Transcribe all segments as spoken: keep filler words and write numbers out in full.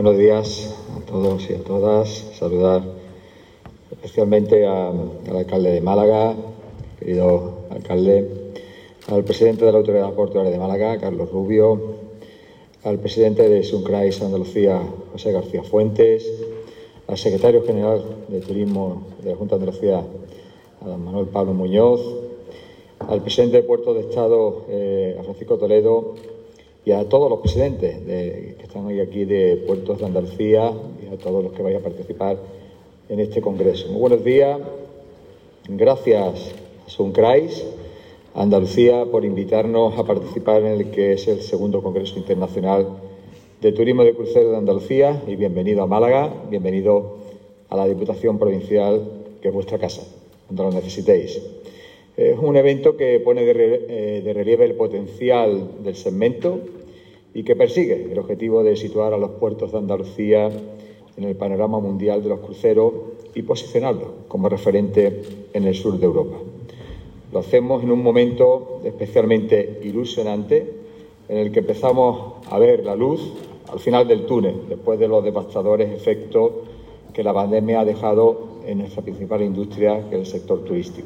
Buenos días a todos y a todas. Saludar especialmente a, al alcalde de Málaga, querido alcalde, al presidente de la Autoridad Portuaria de Málaga, Carlos Rubio, al presidente de Suncrais Andalucía, José García Fuentes, al secretario general de Turismo de la Junta de Andalucía, a don Manuel Pablo Muñoz, al presidente de Puertos de Estado, eh, a Francisco Toledo, y a todos los presidentes de, que están hoy aquí de Puertos de Andalucía y a todos los que vayan a participar en este congreso. Muy buenos días. Gracias a Suncrais Andalucía por invitarnos a participar en el que es el segundo Congreso Internacional de Turismo de Cruceros de Andalucía, y bienvenido a Málaga, bienvenido a la Diputación Provincial, que es vuestra casa, cuando lo necesitéis. Es un evento que pone de, re, eh, de relieve el potencial del segmento y que persigue el objetivo de situar a los puertos de Andalucía en el panorama mundial de los cruceros y posicionarlos como referente en el sur de Europa. Lo hacemos en un momento especialmente ilusionante en el que empezamos a ver la luz al final del túnel, después de los devastadores efectos que la pandemia ha dejado en nuestra principal industria, que es el sector turístico.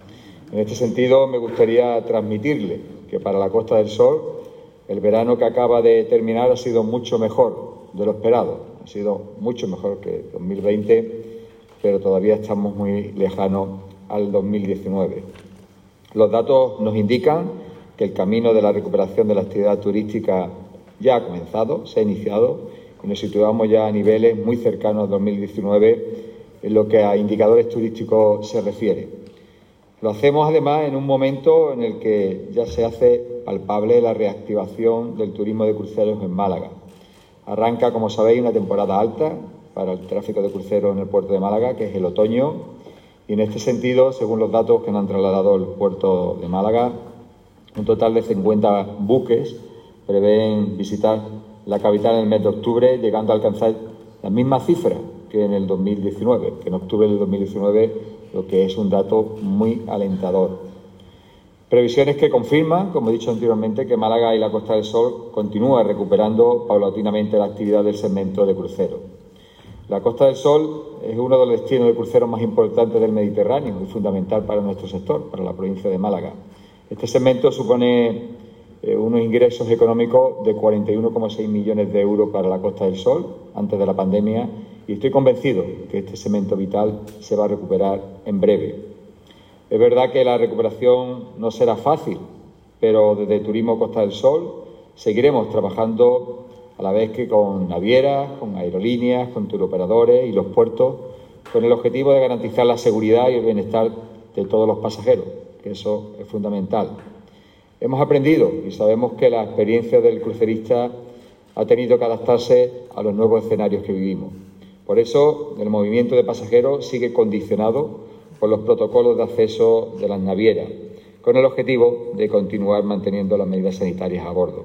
En este sentido, me gustaría transmitirle que para la Costa del Sol el verano que acaba de terminar ha sido mucho mejor de lo esperado, ha sido mucho mejor que dos mil veinte, pero todavía estamos muy lejanos al dos mil diecinueve. Los datos nos indican que el camino de la recuperación de la actividad turística ya ha comenzado, se ha iniciado, y nos situamos ya a niveles muy cercanos al dos mil diecinueve en lo que a indicadores turísticos se refiere. Lo hacemos, además, en un momento en el que ya se hace palpable la reactivación del turismo de cruceros en Málaga. Arranca, como sabéis, una temporada alta para el tráfico de cruceros en el puerto de Málaga, que es el otoño, y en este sentido, según los datos que nos han trasladado el puerto de Málaga, un total de cincuenta buques prevén visitar la capital en el mes de octubre, llegando a alcanzar la misma cifra que en el dos mil diecinueve, que en octubre del dos mil diecinueve, lo que es un dato muy alentador. Previsiones que confirman, como he dicho anteriormente, que Málaga y la Costa del Sol continúa recuperando paulatinamente la actividad del segmento de cruceros. La Costa del Sol es uno de los destinos de cruceros más importantes del Mediterráneo y fundamental para nuestro sector, para la provincia de Málaga. Este segmento supone eh, unos ingresos económicos de cuarenta y uno coma seis millones de euros para la Costa del Sol antes de la pandemia, y estoy convencido que este segmento vital se va a recuperar en breve. Es verdad que la recuperación no será fácil, pero desde Turismo Costa del Sol seguiremos trabajando a la vez que con navieras, con aerolíneas, con turoperadores y los puertos, con el objetivo de garantizar la seguridad y el bienestar de todos los pasajeros, que eso es fundamental. Hemos aprendido y sabemos que la experiencia del crucerista ha tenido que adaptarse a los nuevos escenarios que vivimos. Por eso, el movimiento de pasajeros sigue condicionado por los protocolos de acceso de las navieras, con el objetivo de continuar manteniendo las medidas sanitarias a bordo.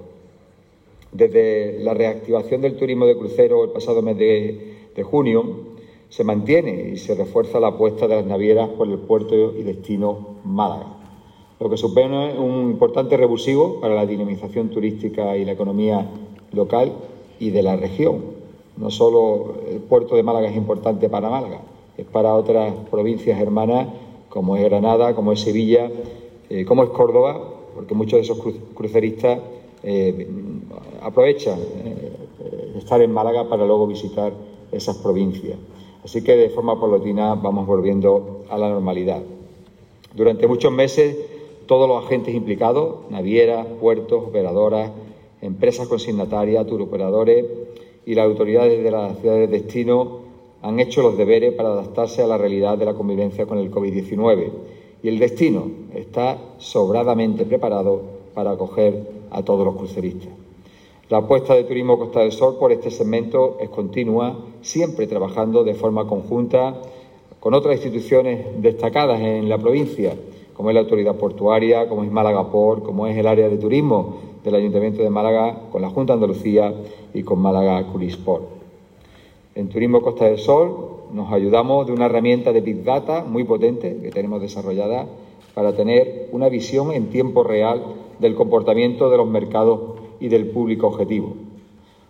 Desde la reactivación del turismo de crucero el pasado mes de, de junio, se mantiene y se refuerza la apuesta de las navieras por el puerto y destino Málaga, lo que supone un importante revulsivo para la dinamización turística y la economía local y de la región. No solo el puerto de Málaga es importante para Málaga, es para otras provincias hermanas como es Granada, como es Sevilla, eh, como es Córdoba, porque muchos de esos cru cruceristas eh, aprovechan eh, estar en Málaga para luego visitar esas provincias. Así que de forma paulatina vamos volviendo a la normalidad. Durante muchos meses todos los agentes implicados, navieras, puertos, operadoras, empresas consignatarias, turoperadores y las autoridades de las ciudades de destino han hecho los deberes para adaptarse a la realidad de la convivencia con el COVID diecinueve, y el destino está sobradamente preparado para acoger a todos los cruceristas. La apuesta de Turismo Costa del Sol por este segmento es continua, siempre trabajando de forma conjunta con otras instituciones destacadas en la provincia, como es la Autoridad Portuaria, como es Málaga Port, como es el área de turismo del Ayuntamiento de Málaga, con la Junta de Andalucía y con Málaga Cruise Port. En Turismo Costa del Sol nos ayudamos de una herramienta de Big Data muy potente que tenemos desarrollada para tener una visión en tiempo real del comportamiento de los mercados y del público objetivo.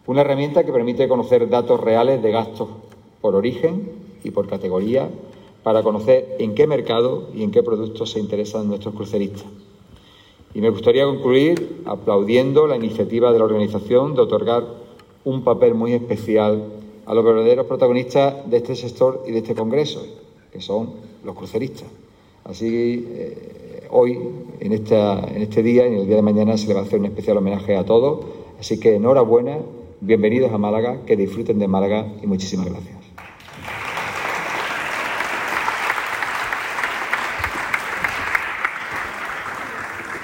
Una herramienta que permite conocer datos reales de gastos por origen y por categoría para conocer en qué mercado y en qué productos se interesan nuestros cruceristas. Y me gustaría concluir aplaudiendo la iniciativa de la organización de otorgar un papel muy especial a los verdaderos protagonistas de este sector y de este congreso, que son los cruceristas. Así, eh, hoy, en, esta, en este día y en el día de mañana, se le va a hacer un especial homenaje a todos. Así que enhorabuena, bienvenidos a Málaga, que disfruten de Málaga y muchísimas gracias.